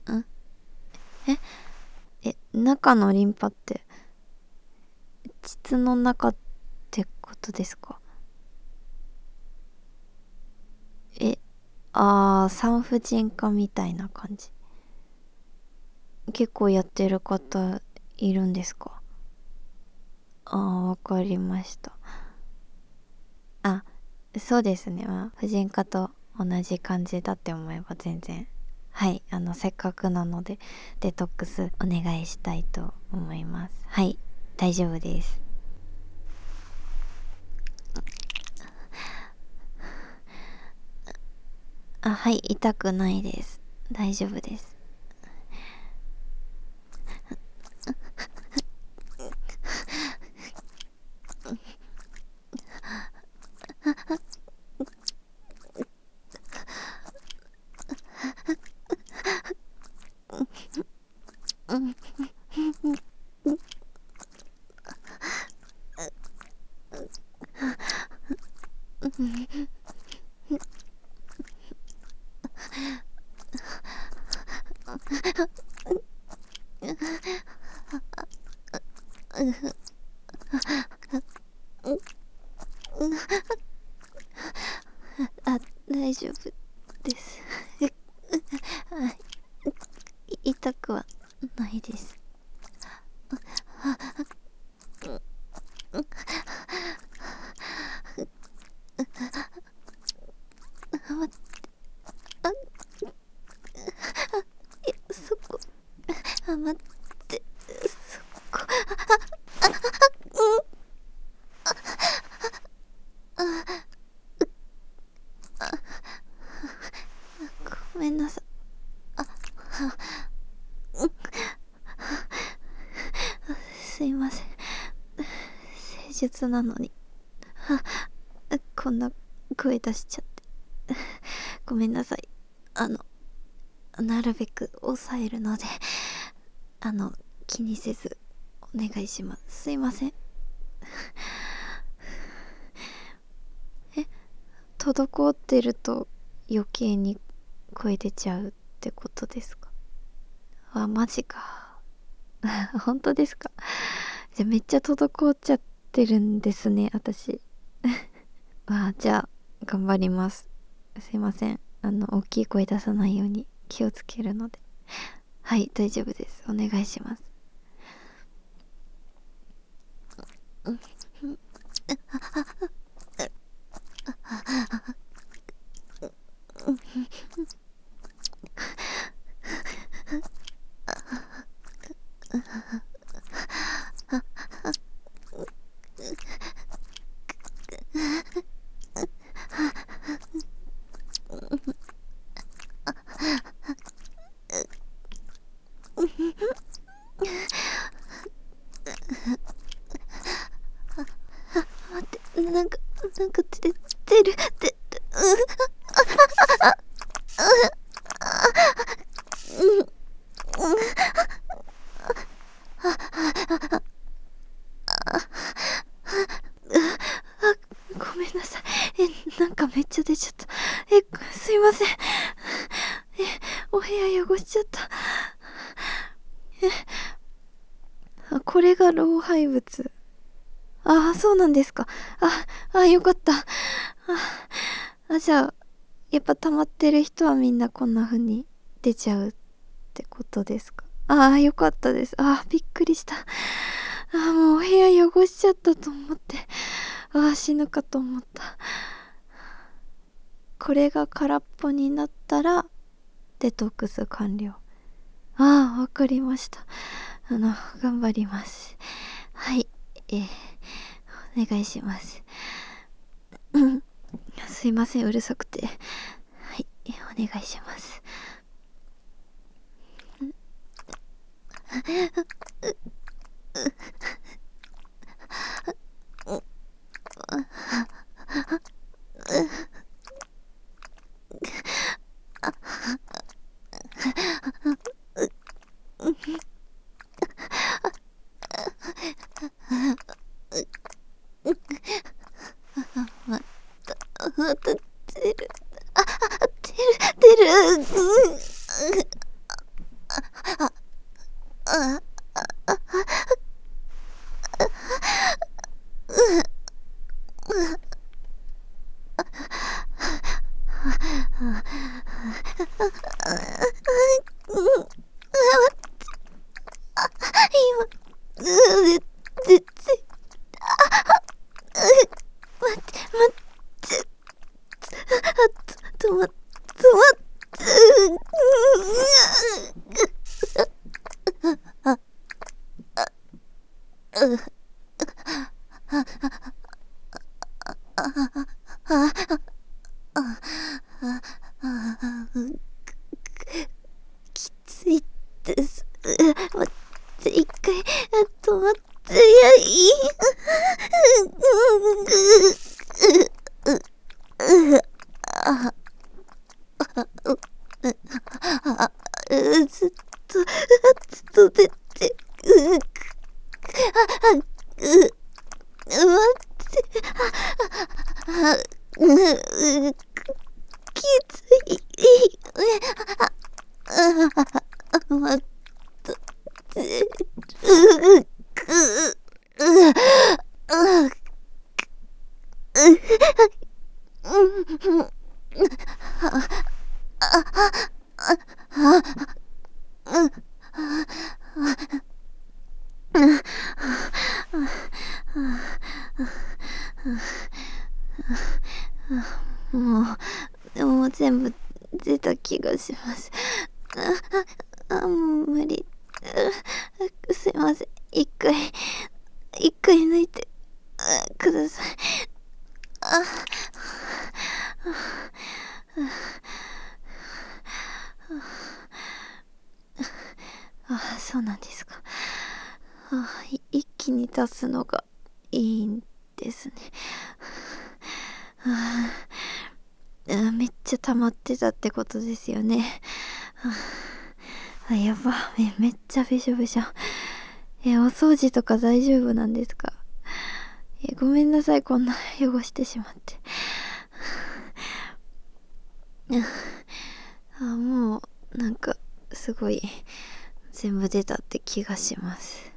ん中のリンパって膣の中ってことですか？産婦人科みたいな感じ。結構やってる方いるんですか？わかりました。そうですね。婦人科と同じ感じだって思えば全然。はい。せっかくなので、デトックスお願いしたいと思います。はい。大丈夫です。はい。痛くないです。大丈夫です。大丈夫です。痛くはないです。待って、そこ、待って、そこ、ごめんなさい。すいません。施術なのに、こんな声出しちゃって。ごめんなさい。なるべく抑えるので、気にせずお願いします。すいません。滞ってると余計に声出ちゃうってことですか？マジか。本当ですか？じゃあめっちゃ滞っちゃってるんですね、私。じゃあ頑張ります。すいません。大きい声出さないように気をつけるので。はい、大丈夫です。お願いします。待って、なんか出る、ごめんなさい。なんかめっちゃ出ちゃった。すいません。お部屋汚しちゃった。これが老廃物。そうなんですか。よかった。じゃあ、やっぱ溜まってる人はみんなこんな風に出ちゃうってことですか？よかったです。びっくりした。もうお部屋汚しちゃったと思って。死ぬかと思った。これが空っぽになったら、デトックス完了。わかりました。頑張ります。はい。お願いします。すいません、うるさくて。はい、お願いします。また出る。出る。 きついです。待って、一回、止まって、いや、いい。ずっと、ずっと出て、待って、きつい。待って、もう全部出た気がします。もう無理。すいません。一回抜いてください。そうなんですか。一気に出すのがいいんですね。めっちゃ溜まってたってことですよね。やば。めっちゃびしょびしょ。お掃除とか大丈夫なんですか？ごめんなさい、こんな汚してしまって。もう、なんか、すごい、全部出たって気がします。